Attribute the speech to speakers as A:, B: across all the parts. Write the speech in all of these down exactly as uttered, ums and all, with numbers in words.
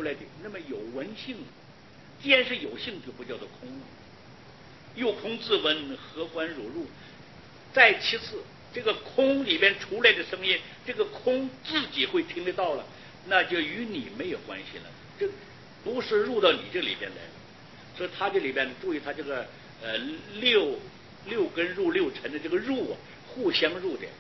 A: 出来的，那么有闻性，既然是有性，就不叫做空了。又空自闻，何关汝入？再其次，这个空里边出来的声音，这个空自己会听得到了，那就与你没有关系了，这不是入到你这里边来了。所以它这里边，注意它这个呃六六根入六尘的这个入啊，互相入的。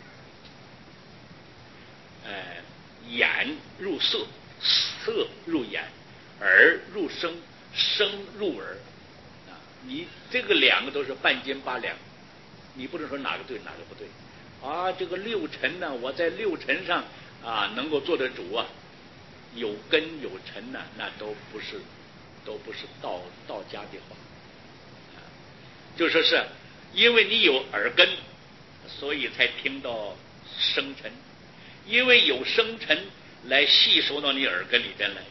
A: 呃，眼入色，色入眼，耳入声，声入耳。啊，你这个两个都是半斤八两，你不能说哪个对哪个不对。啊，这个六尘呢，我在六尘上啊能够做得主啊，有根有尘呢，那都不是，都不是道道家的话。啊，就说是因为你有耳根，所以才听到声尘。因为有声尘来吸收到你耳根里边来，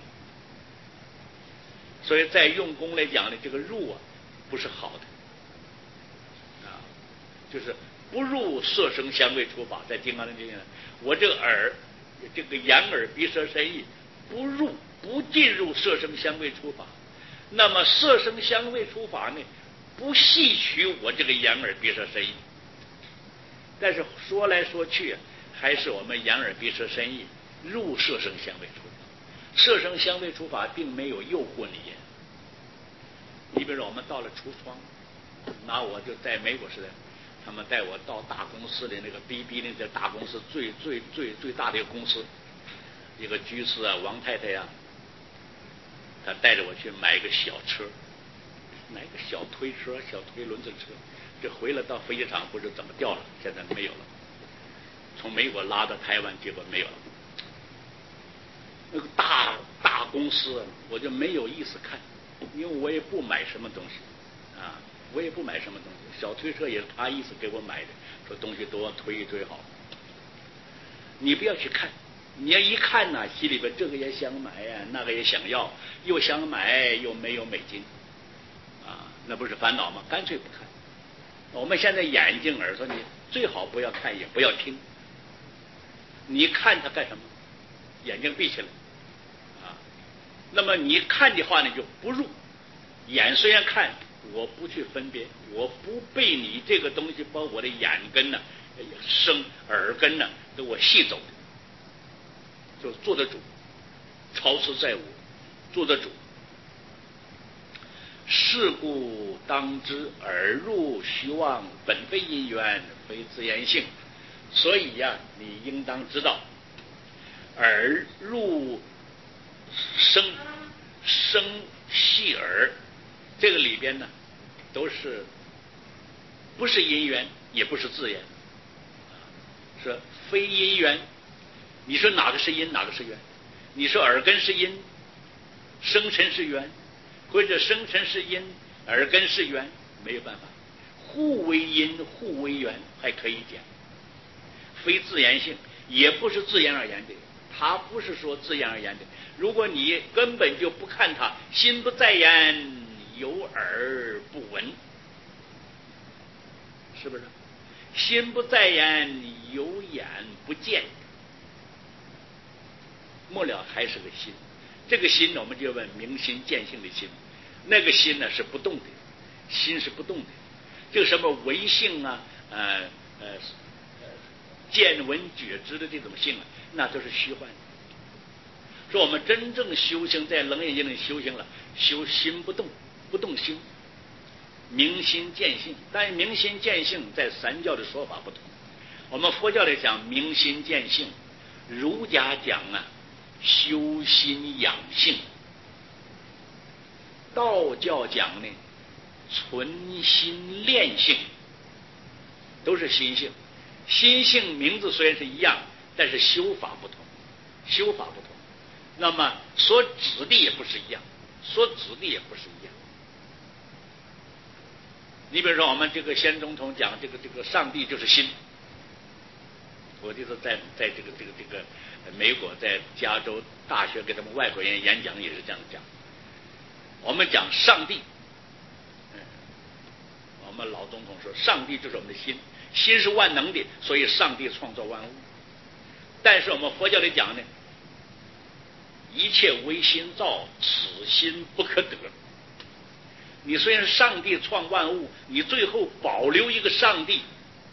A: 所以在用功来讲呢，这个入啊不是好的啊，就是不入色声香味触法。在金刚经里面，我这个耳，这个眼耳鼻舌身意不入不进入色声香味触法，那么色声香味触法呢，不吸取我这个眼耳鼻舌身意。但是说来说去，还是我们眼耳鼻舌身意入色声香味触法，色声香味触法并没有诱惑你。你比如说我们到了橱窗，拿我就在美国时代，他们带我到大公司的那个 B B 那个大公司最最最最大的一个公司，一个居士啊，王太太呀、啊，他带着我去买一个小车，买一个小推车，小推轮子车。这回来到飞机场不知怎么掉了，现在没有了。从美国拉到台湾，结果没有了。那个大大公司，我就没有意思看，因为我也不买什么东西啊，我也不买什么东西。小推车也是他意思给我买的，说东西多推一推好。你不要去看，你要一看呢，心里边这个也想买呀、啊，那个也想要，又想买又没有美金啊，那不是烦恼吗？干脆不看。我们现在眼睛耳朵，你最好不要看，也不要听。你看它干什么？眼睛闭起来啊。那么你看的话呢，就不入。眼虽然看，我不去分别，我不被你这个东西把我的眼根呢、声耳根呢给我吸走，就做得主，超持在我，做得主。是故当知，耳入虚妄，本非因缘，非自然性。所以呀、啊，你应当知道，耳入声，声系耳，这个里边呢，都是不是因缘，也不是自然，是非因缘。你说哪个是因，哪个是缘？你说耳根是因，声尘是缘。或者生辰是因，耳根是缘，没有办法，互为因，互为缘，还可以讲。非自然性，也不是自然而然的，它不是说自然而然的。如果你根本就不看它，心不在焉，有耳不闻，是不是？心不在焉，有眼不见，末了还是个心。这个心呢，我们就问明心见性的心，那个心呢是不动的，心是不动的。这个什么唯性啊，呃呃呃见闻觉知的这种性啊，那都是虚幻的。说我们真正修行，在楞严经里修行了，修心不动，不动心，明心见性。但是明心见性在三教的说法不同，我们佛教里讲明心见性，儒家讲啊修心养性，道教讲呢存心练性，都是心性。心性名字虽然是一样，但是修法不同，修法不同。那么所指的也不是一样，所指的也不是一样。你比如说我们这个先总统讲这个这个上帝就是心，我就是在在这个这个这个美国在加州大学给他们外国人演讲也是这样讲。我们讲上帝，嗯，我们老总统说上帝就是我们的心，心是万能的，所以上帝创造万物。但是我们佛教里讲呢， 一切唯心造，此心不可得。你虽然上帝创万物，你最后保留一个上帝，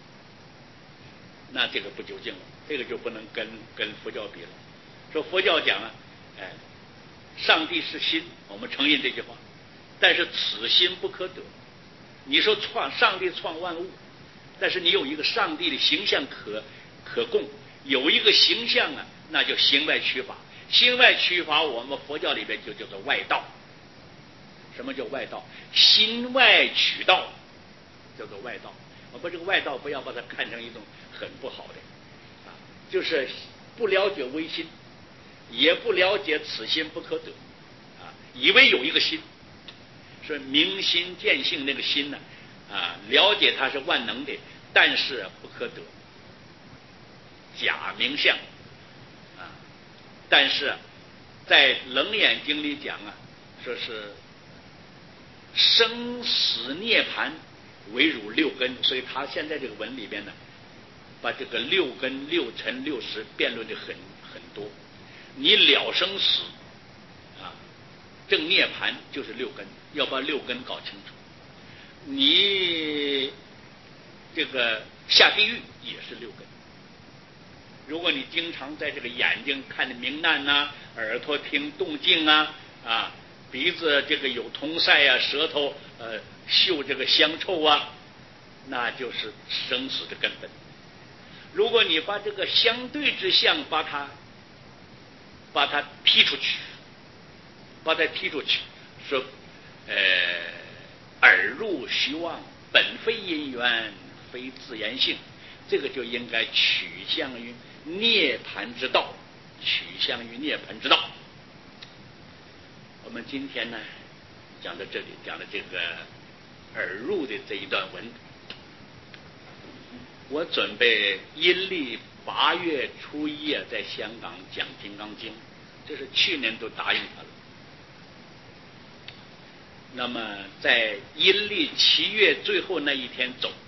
A: 那这个不究竟了，这个就不能跟跟佛教比了。说佛教讲啊，哎，上帝是心，我们承认这句话，但是此心不可得。你说创上帝创万物，但是你有一个上帝的形象可可供，有一个形象啊，那就形外取法。形外取法，我们佛教里边就叫做外道。什么叫外道？心外取道，叫做外道。我把这个外道不要把它看成一种很不好的啊，就是不了解唯心，也不了解此心不可得啊，以为有一个心，说明心见性那个心呢啊，了解它是万能的，但是不可得，假名相啊。但是在《楞严经》里讲啊，说是生死涅槃唯汝六根，所以他现在这个文里边呢，把这个六根、六尘、六识辩论的很很多。你了生死啊，正涅槃就是六根，要把六根搞清楚。你这个下地狱也是六根。如果你经常在这个眼睛看的明暗呐、啊，耳朵听动静啊，啊，鼻子这个有铜塞啊，舌头呃嗅这个香臭啊，那就是生死的根本。如果你把这个相对之相把它把它踢出去，把它踢出去，说呃耳入虚妄，本非因缘，非自然性，这个就应该取向于涅槃之道，取向于涅槃之道。我们今天呢讲到这里，讲的这个耳入的这一段文，我准备阴历八月初一啊，在香港讲《金刚经》，这是去年都答应他了。那么在阴历七月最后那一天走，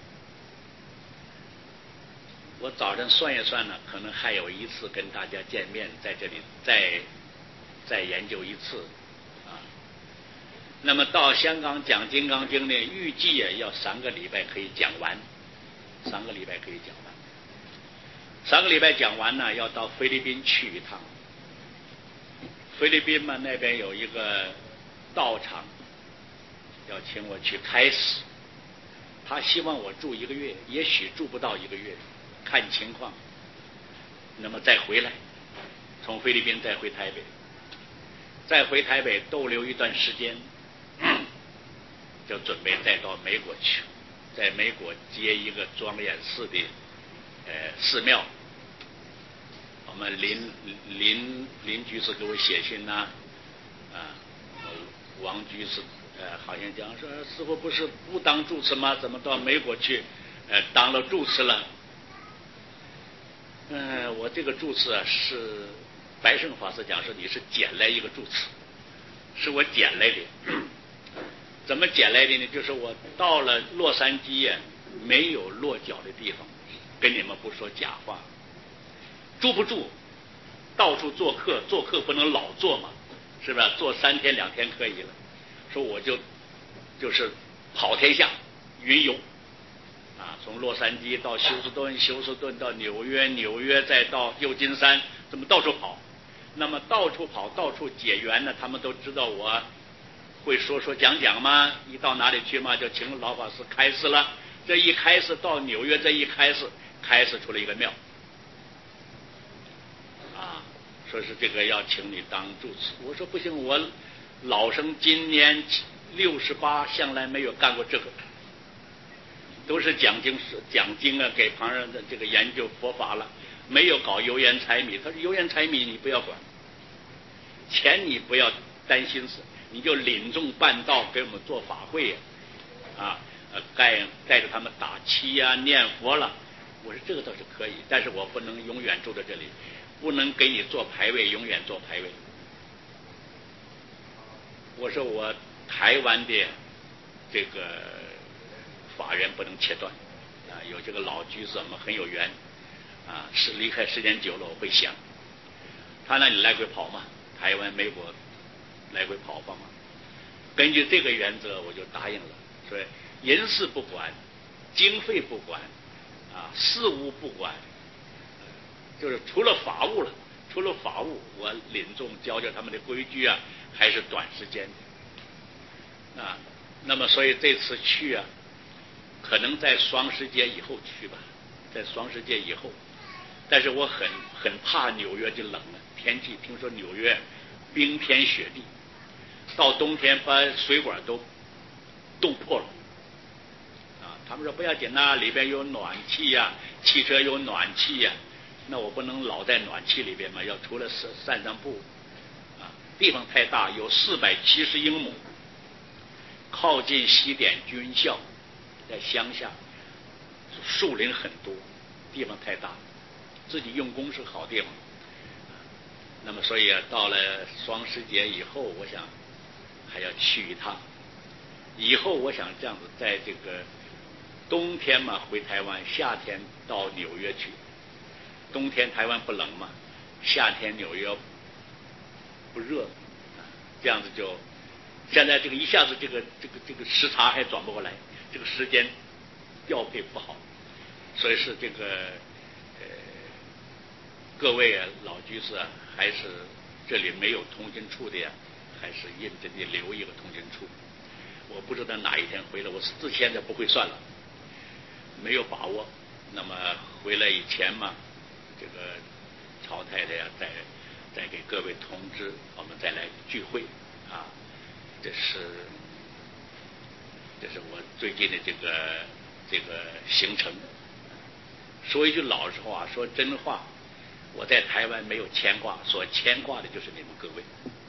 A: 我早晨算一算呢，可能还有一次跟大家见面，在这里再再研究一次啊。那么到香港讲《金刚经》呢，预计也要三个礼拜可以讲完，三个礼拜可以讲完。三个礼拜讲完呢，要到菲律宾去一趟。菲律宾嘛，那边有一个道场，要请我去开始。他希望我住一个月，也许住不到一个月，看情况。那么再回来，从菲律宾再回台北，再回台北逗留一段时间，就准备再到美国去，在美国接一个庄严寺的呃寺庙。我们林林林居士给我写信呐、啊，啊，王居士呃好像讲说师父不是不当住持吗？怎么到美国去呃当了住持了？嗯、呃，我这个住持啊是白胜法师讲说你是捡来一个住持，是我捡来的。怎么捡来的呢？就是我到了洛杉矶啊，没有落脚的地方，跟你们不说假话。住不住，到处做客，做客不能老做嘛，是不是？做三天两天可以了。说我就就是跑天下，云游啊，从洛杉矶到休斯顿，休斯顿到纽约，纽约再到旧金山，这么到处跑。那么到处跑，到处结缘呢，他们都知道我会说说讲讲嘛，一到哪里去嘛，就请老法师开示了。这一开示到纽约，这一开示，开示出了一个庙。啊，说是这个要请你当住持，我说不行，我老生今年六十八，向来没有干过这个，都是讲经讲经啊，给旁人的这个研究佛法了，没有搞油盐柴米。他说油盐柴米你不要管，钱你不要担心死，你就领众办道，给我们做法会啊，呃，带带着他们打七啊，念佛了。我说这个倒是可以，但是我不能永远住在这里。不能给你做牌位，永远做牌位。我说我台湾的这个法缘不能切断啊，有这个老居士我们很有缘啊，是离开时间久了我会想，他那里来回跑嘛， 台湾、美国来回跑访嘛。根据这个原则，我就答应了，说人事不管，经费不管，啊，事务不管，就是除了法务了，除了法务，我领众教教他们的规矩啊，还是短时间的啊。那么，所以这次去啊，可能在双十节以后去吧，在双十节以后。但是我很很怕纽约的冷啊，天气听说纽约冰天雪地，到冬天把水管都冻破了啊。他们说不要紧呐，里边有暖气呀、啊，汽车有暖气呀、啊，那我不能老在暖气里边嘛，要出来散散散步啊。地方太大，有四百七十英亩，靠近西点军校，在乡下，树林很多，地方太大。自己用功是好地方，那么所以啊，到了双十节以后，我想还要去一趟。以后我想这样子，在这个冬天嘛回台湾，夏天到纽约去。冬天台湾不冷嘛，夏天纽约不热，这样子就现在这个一下子这个这个这个时差还转不过来，这个时间调配不好，所以是这个。各位啊，老居士啊，还是这里没有通讯处的呀，还是认真的留一个通讯处。我不知道哪一天回来，我自现在不会算了，没有把握。那么回来以前嘛，这个曹太太呀，再再给各位通知，我们再来聚会啊。这是这是我最近的这个这个行程。说一句老实话，说真话。我在台湾没有牵挂，所牵挂的就是你们各位。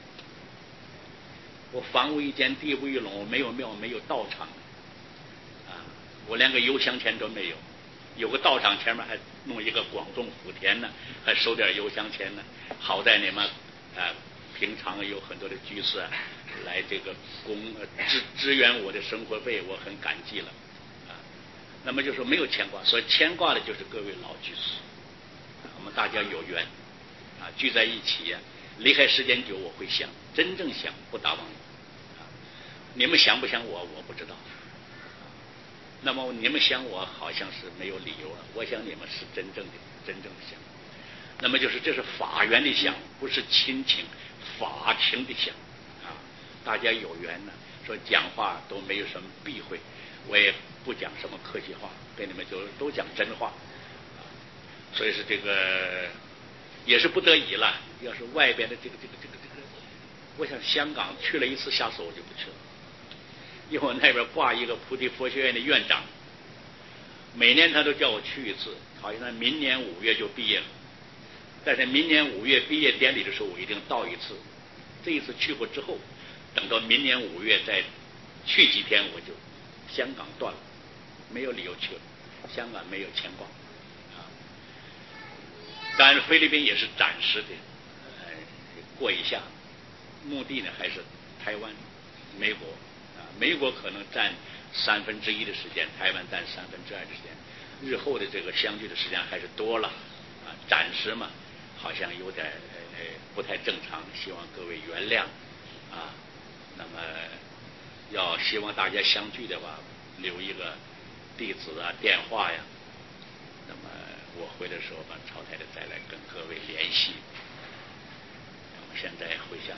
A: 我房屋一间，地无一垄，我没有庙，没有道场啊，我连个邮箱钱都没有。有个道场前面还弄一个广种福田呢，还收点邮箱钱呢。好在你们啊，平常有很多的居士啊，来这个供支支援我的生活费，我很感激了啊。那么就说没有牵挂，所以牵挂的就是各位老居士。我们大家有缘啊，聚在一起呀、啊。离开时间久，我会想，真正想不打妄啊。你们想不想我，我不知道。那么你们想我，好像是没有理由了。我想你们是真正的、真正的想。那么就是这是法缘的想，不是亲情、法情的想啊。大家有缘呢，说讲话都没有什么避讳，我也不讲什么客气话，跟你们就都讲真话。所以是这个也是不得已了。要是外边的这个这个这个这个，我想香港去了一次，下次我就不去了。因为我那边挂一个菩提佛学院的院长，每年他都叫我去一次，好像他明年五月就毕业了。但是明年五月毕业典礼的时候，我一定到一次。这一次去过之后，等到明年五月再去几天，我就香港断了，没有理由去了。香港没有牵挂。当然，菲律宾也是暂时的，呃，过一下，目的呢还是台湾、美国啊，美国可能占三分之一的时间，台湾占三分之二的时间，日后的这个相聚的时间还是多了啊。暂时嘛，好像有点呃不太正常，希望各位原谅啊。那么要希望大家相聚的话，留一个地址啊、电话呀。那么我回的时候把曹太太再来跟各位联系。我们现在回想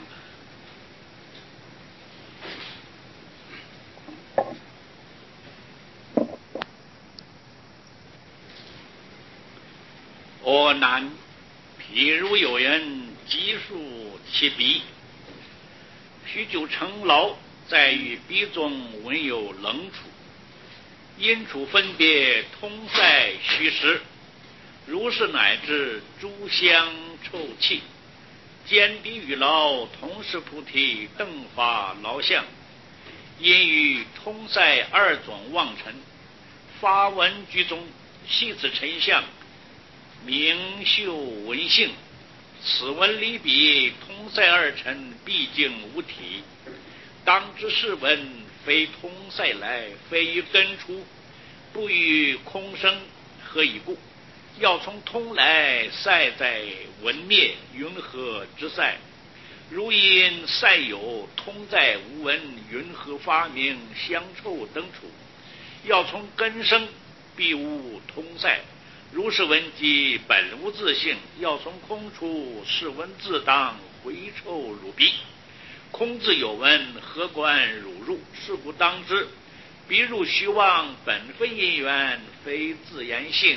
A: 我难，譬如有人击树其笔，许久成劳，在于笔中闻有冷处，因处分别，通塞虚实。如是乃至诸香臭气，坚敌与劳，同是菩提，正法劳相。因于通塞二种妄尘，发文居中，系此尘相，明秀文性。此文离彼，通塞二尘，毕竟无体。当知是文，非通塞来，非于根出，不与空生，何以故？要从通来，塞在文灭，云何之塞？ 如因赛有通在无闻，云何发明香臭等处？要从根生，必无通赛。如是闻即本无自性，要从空出，是闻自当回臭汝鼻。空自有闻，何关汝入？是故当知，彼入虚妄，本非因缘，非自然性。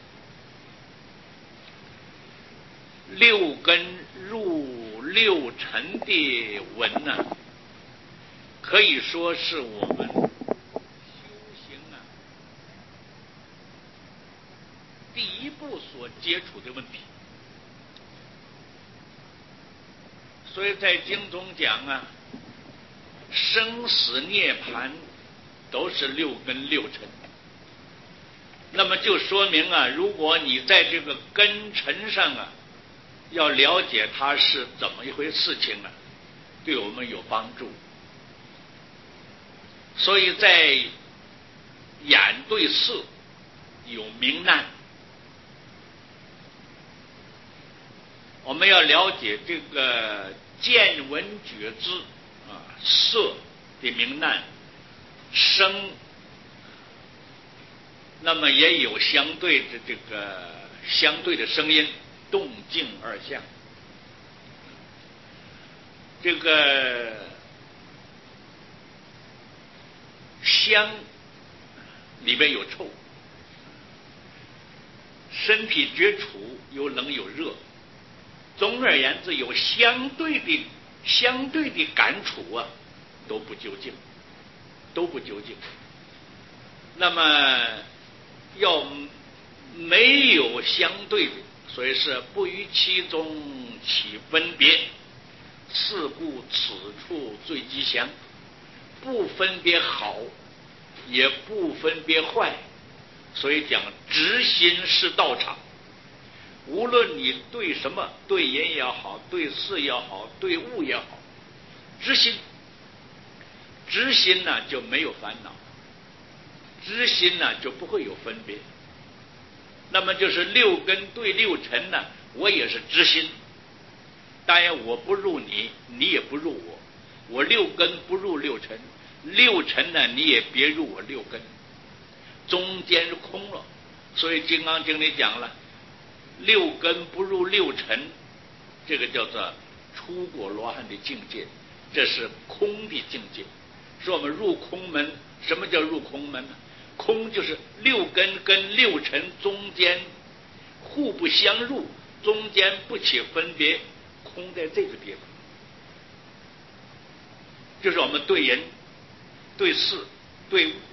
A: 六根入六尘的文呢、啊，可以说是我们修行啊第一步所接触的问题。所以在经中讲啊，生死涅槃都是六根六尘。那么就说明啊，如果你在这个根尘上啊，要了解它是怎么一回事情啊，对我们有帮助。所以在眼对色有明难，我们要了解这个见闻觉知啊色的明难声，那么也有相对的这个相对的声音，动静二相。这个香里边有臭，身体觉处有冷有热，总而言之有相对的相对的感触啊，都不究竟，都不究竟。那么要没有相对的，所以是不于其中起分别，是故此处最吉祥。不分别好，也不分别坏，所以讲直心是道场。无论你对什么，对人也好，对事也好，对物也好，直心，直心呢就没有烦恼，直心呢就不会有分别。那么就是六根对六尘呢，我也是直心。当然我不入你，你也不入我，我六根不入六尘，六尘呢你也别入我六根，中间是空了。所以《金刚经》里讲了，六根不入六尘，这个叫做出果罗汉的境界，这是空的境界。说我们入空门，什么叫入空门呢？空就是六根跟六尘中间互不相入，中间不起分别，空在这个地方。就是我们对人、对事、对物，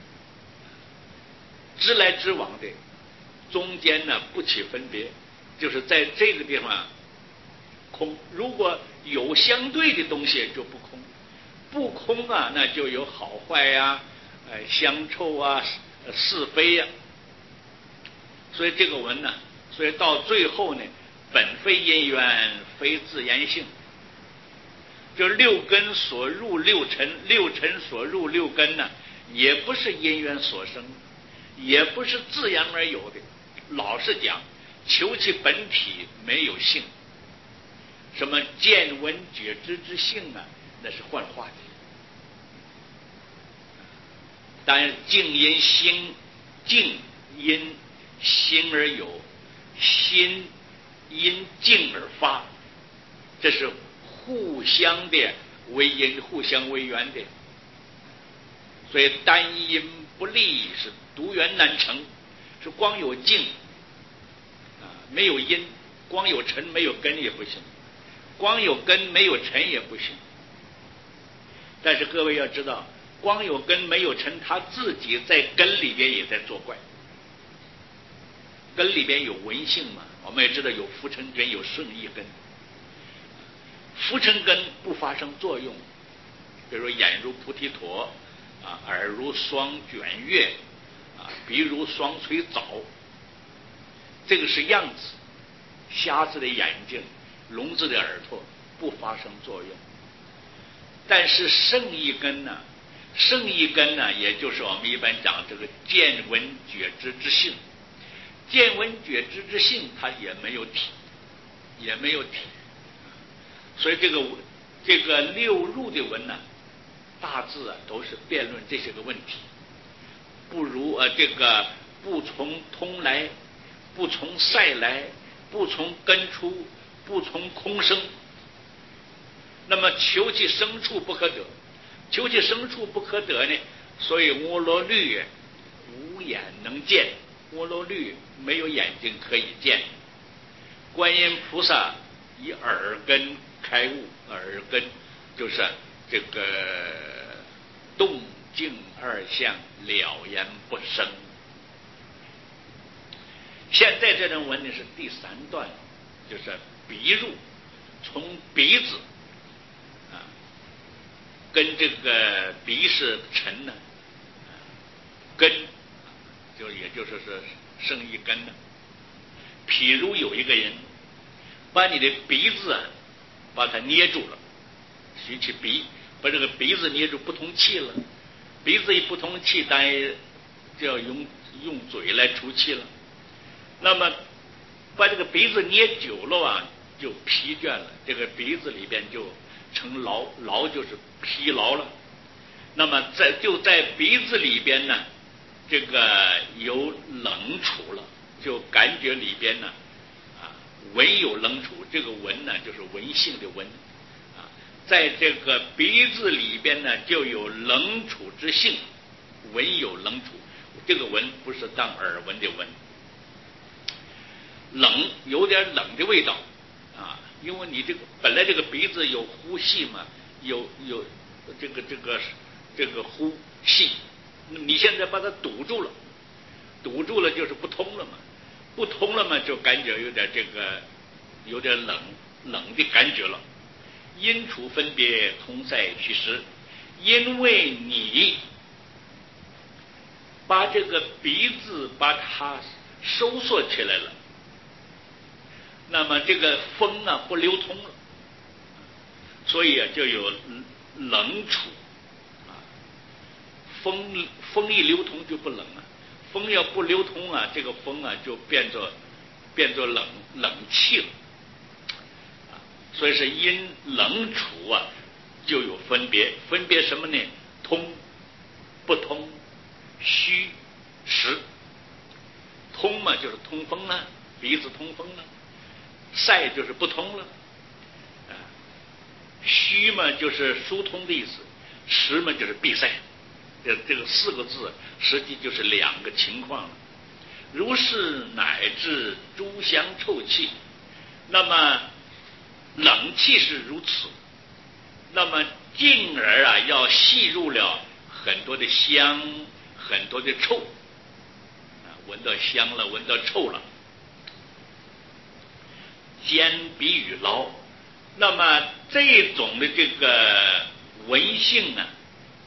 A: 直来直往的，中间呢不起分别，就是在这个地方空。如果有相对的东西就不空，不空啊，那就有好坏呀、啊、呃香臭啊、是非呀、啊。所以这个文呢，所以到最后呢，本非因缘，非自然性。就六根所入六尘，六尘所入六根呢，也不是因缘所生，也不是自然而有的。老实讲，求其本体没有性，什么见闻觉知之性啊，那是幻化的。当然，静因心，静因心而有，心因静而发，这是互相的为因，互相为缘的。所以单因不立，是独缘难成。是光有静啊，没有因；光有尘没有根也不行，光有根没有尘也不行。但是各位要知道，光有根没有尘，他自己在根里边也在作怪。根里边有闻性嘛，我们也知道有浮尘根，有顺意根。浮尘根不发生作用，比如说眼如菩提陀啊，耳如双卷月啊，鼻如双垂藻，这个是样子。瞎子的眼睛，聋子的耳朵不发生作用。但是圣意根呢，圣意根呢，也就是我们一般讲这个见闻觉知之性。见闻觉知之性，它也没有体，也没有体。 所以这个这个六入的文呢，大致啊都是辩论这些个问题，不如呃这个不从通来，不从塞来，不从根出，不从空生。那么求其生处不可得，求其生处不可得呢，所以阿罗律无眼能见，阿罗律没有眼睛可以见。观音菩萨以耳根开悟，耳根就是这个动静二相了然不生。现在这段文呢是第三段，就是鼻入，从鼻子啊，跟这个鼻是尘呢，根就也就是是生一根呢。譬如有一个人把你的鼻子啊，把它捏住了，吸气鼻，把这个鼻子捏住不通气了，鼻子一不通气，当然就要用用嘴来出气了。那么把这个鼻子捏久了啊，就疲倦了，这个鼻子里边就成劳，劳就是疲劳了。那么在就在鼻子里边呢，这个有冷处了，就感觉里边呢啊闻有冷处，这个闻呢就是闻性的闻啊，在这个鼻子里边呢就有冷处之性，闻有冷处，这个闻不是当耳闻的闻。冷有点冷的味道啊，因为你这个本来这个鼻子有呼吸嘛，有有这个这个这个呼吸，你现在把它堵住了，堵住了就是不通了嘛，不通了嘛就感觉有点这个有点冷冷的感觉了。因处分别同在虚实，因为你把这个鼻子把它收缩起来了，那么这个风啊不流通了，所以啊就有冷处啊。风风一流通就不冷啊，风要不流通啊，这个风啊就变作变作冷冷气了啊。所以是因冷处啊就有分别，分别什么呢？通不通，虚实。通嘛就是通风了，鼻子通风了。塞就是不通了，啊，虚嘛就是疏通的意思，实嘛就是闭塞，这这个四个字实际就是两个情况了。如是乃至诸香臭气，那么冷气是如此，那么进而啊要吸入了很多的香，很多的臭，啊，闻到香了，闻到臭了。兼鼻与劳，那么这种的这个闻性啊，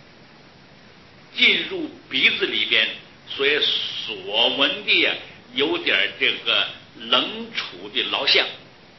A: 进入鼻子里边，所以所闻的啊，有点这个冷处的劳相。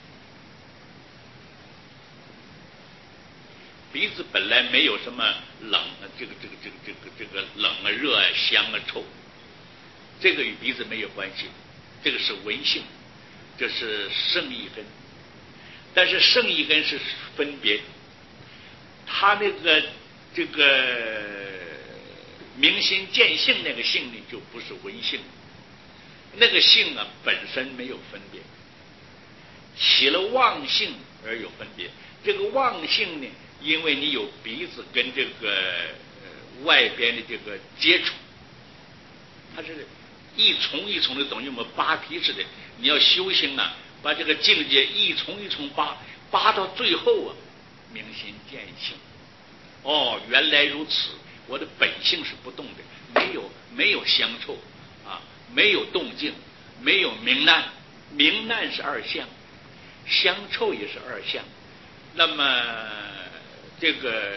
A: 鼻子本来没有什么冷啊，这个这个这个这个这个冷啊、热啊、香啊、臭，这个与鼻子没有关系，这个是闻性。这是圣意根，但是圣意根是分别，他那个这个明心见性那个性呢，就不是闻性，那个性啊本身没有分别，起了妄性而有分别。这个妄性呢，因为你有鼻子跟这个、呃、外边的这个接触，它是一重一重的，等于我们扒皮似的。你要修行啊，把这个境界一重一重扒，扒到最后啊，明心见性。哦，原来如此，我的本性是不动的，没有没有香臭啊，没有动静，没有明暗，明暗是二相，香臭也是二相。那么这个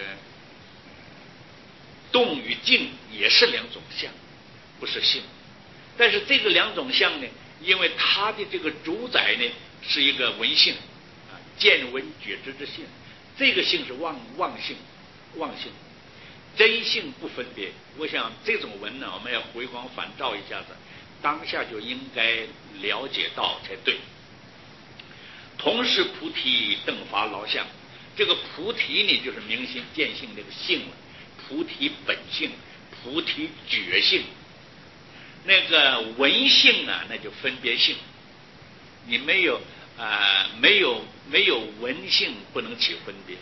A: 动与静也是两种相，不是性。但是这个两种相呢，因为它的这个主宰呢是一个闻性啊，见闻觉知之性，这个性是妄妄性，妄性，真性不分别。我想这种闻呢，我们要回光返照一下子，当下就应该了解到才对。同是菩提等发劳相， 这个菩提呢，就是明心见性这个性了，菩提本性，菩提觉性。那个闻性啊，那就分别性。你没有啊、呃，没有没有闻性，不能起分别。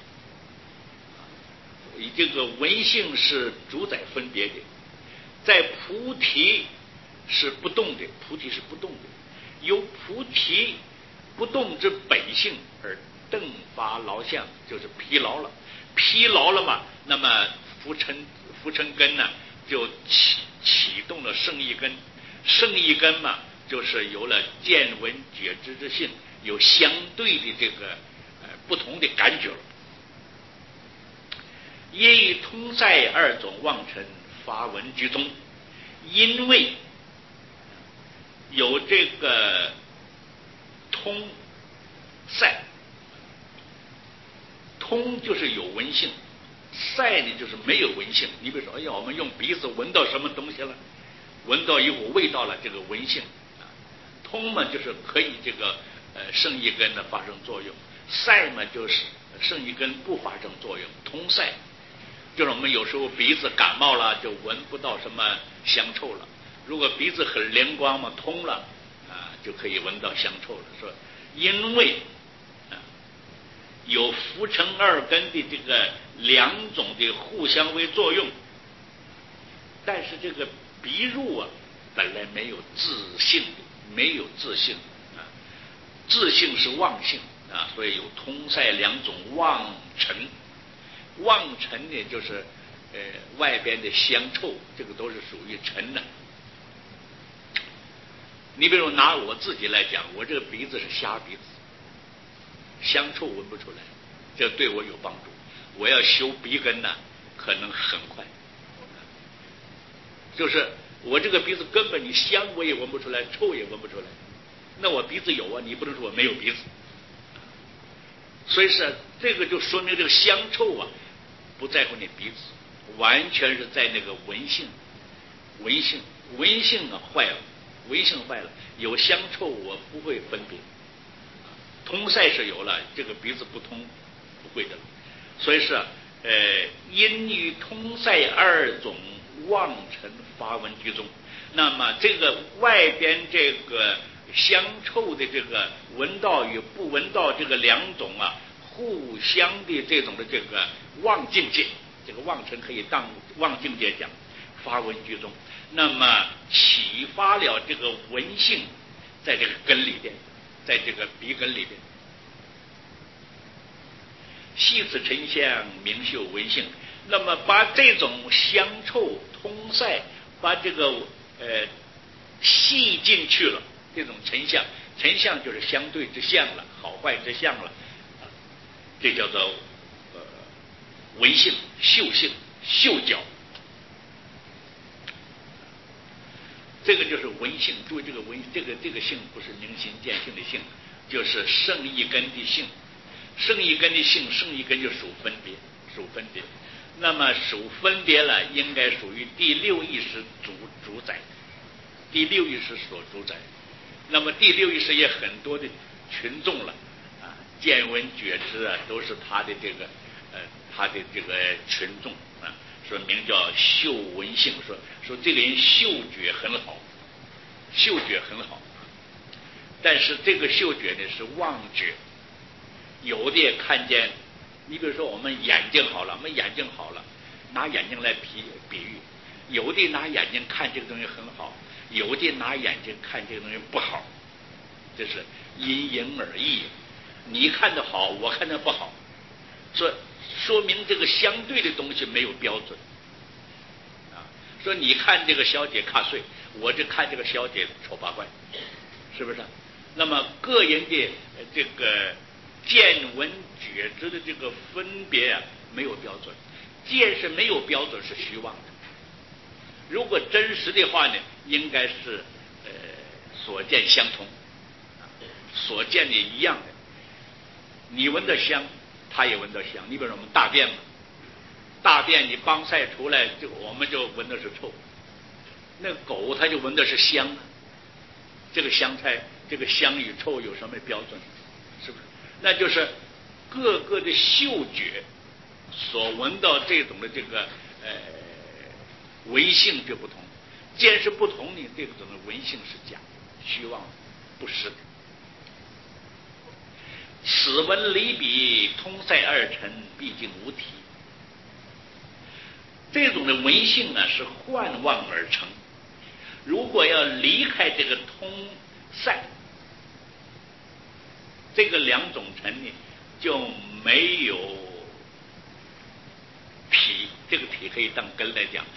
A: 这个闻性是主宰分别的，在菩提是不动的，菩提是不动的，由菩提不动之本性而顿发劳相，就是疲劳了，疲劳了嘛，那么浮尘浮尘根呢，就启启动了圣意根，圣意根嘛，就是有了见闻觉知之性，有相对的这个呃不同的感觉了。因以通塞二种妄尘发闻居中，因为有这个通塞，通就是有闻性，塞呢就是没有闻性。你比如说，哎呀，我们用鼻子闻到什么东西了，闻到一股味道了，这个闻性啊。通嘛就是可以这个呃圣意根的发生作用，塞嘛就是圣意根不发生作用，通塞。就是我们有时候鼻子感冒了，就闻不到什么香臭了。如果鼻子很灵光嘛，通了啊，就可以闻到香臭了。说因为啊有浮尘二根的这个两种的互相为作用，但是这个鼻入啊本来没有自性的，没有自性啊，自性是妄性啊，所以有通塞两种妄尘。妄尘呢，就是呃外边的香臭，这个都是属于尘的。你比如拿我自己来讲，我这个鼻子是瞎鼻子，香臭闻不出来，这对我有帮助。我要修鼻根呢，可能很快。就是我这个鼻子根本你香我也闻不出来，臭也闻不出来，那我鼻子有啊，你不能说我没有鼻子。所以是这个就说明这个香臭啊，不在乎你鼻子，完全是在那个闻性，闻性，闻性啊坏了，闻性坏了，有香臭我不会分别，通塞是有了，这个鼻子不通不会的，所以是呃因与通塞二种妄尘发闻居中，那么这个外边这个香臭的这个闻到与不闻到这个两种啊，互相的这种的这个妄境界，这个妄尘可以当妄境界讲，发闻居中，那么启发了这个闻性，在这个根里边，在这个鼻根里边，系此尘相明秀闻性，那么把这种香臭通塞，把这个呃细进去了。这种尘相，尘相就是相对之相了，好坏之相了，啊，这叫做呃闻性、嗅性、嗅觉。这个就是闻性，注意这个闻，这个这个性不是明心见性的性，就是圣意根的性。圣意根的性，圣意根就属分别，属分别。那么属分别了，应该属于第六意识主主宰，第六意识所主宰。那么第六意识也很多的群众了啊，见闻觉知啊，都是他的这个呃他的这个群众啊，说名叫嗅闻性，说说这个人嗅觉很好，嗅觉很好，但是这个嗅觉呢是妄觉，有的也看见，你比如说我们眼睛好了，我们眼睛好了，拿眼睛来比比喻，有的拿眼睛看这个东西很好。有的拿眼睛看这个东西不好，这是因人而异。你看的好，我看的不好，说说明这个相对的东西没有标准啊。说你看这个小姐瞌睡，我这看这个小姐丑八怪，是不是？那么个人的这个见闻觉知的这个分别啊，没有标准。见是没有标准，是虚妄的。如果真实的话呢，应该是呃所见相同，所见的一样的。你闻到香，他也闻到香。你比如说我们大便嘛，大便你帮晒出来，就我们就闻的是臭。那狗它就闻的是香，这个香菜，这个香与臭有什么标准？是不是？那就是各个的嗅觉所闻到这种的这个呃闻性就不同，见识不同呢，这种的闻性是假虚妄不实的。此文离彼通塞二尘，毕竟无体。这种的闻性呢是幻妄而成，如果要离开这个通塞这个两种尘呢，就没有体，这个体可以当根来讲，